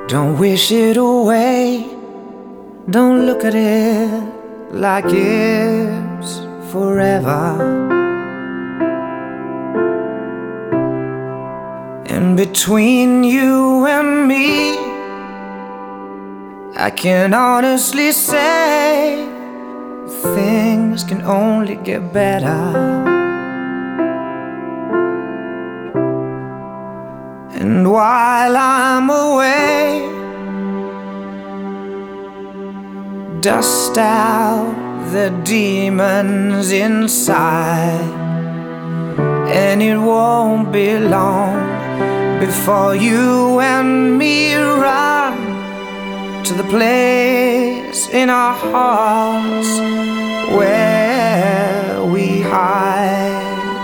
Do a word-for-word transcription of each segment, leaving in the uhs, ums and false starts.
Don't wish it away. Don't look at it like it's forever. And between you and me, I can honestly say things can only get better. And while I'm away, dust out the demons inside, and it won't be long before you and me run to the place in our hearts where we hide.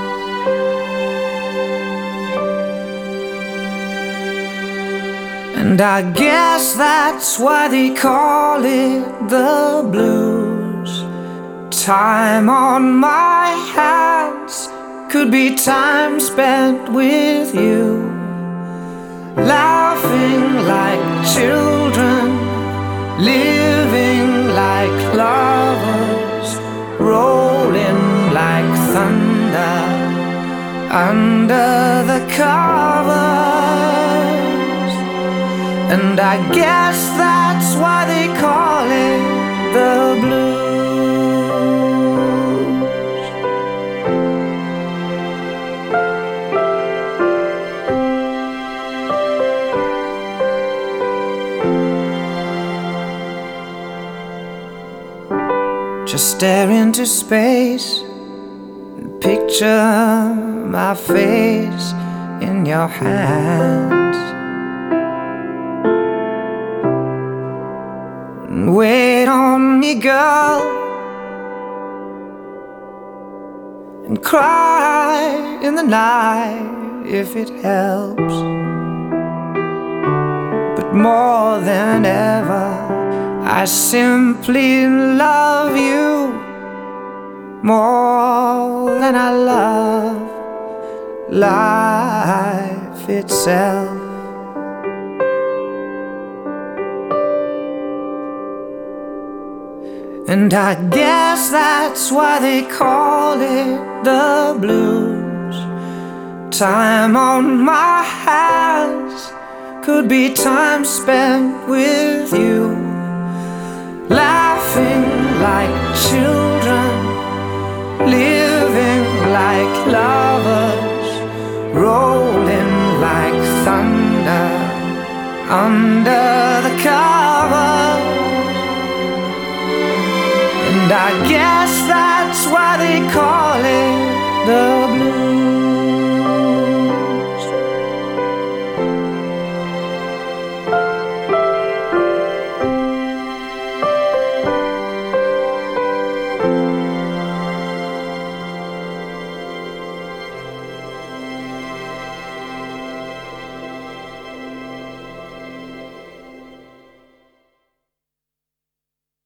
And I guess that's why they call it the blues. Time on my hands could be time spent with you, laughing like children, living like lovers, rolling like thunder under the covers. And I guess that's why they call it the blues. Just stare into space and picture my face in your hands. Wait on me, girl, and cry in the night if it helps. But more than ever, I simply love you more than I love life itself. And I guess that's why they call it the blues. Time on my hands could be time spent with you, laughing like children, living like lovers, rolling like thunder under the covers. And I guess that's why they call it the blues.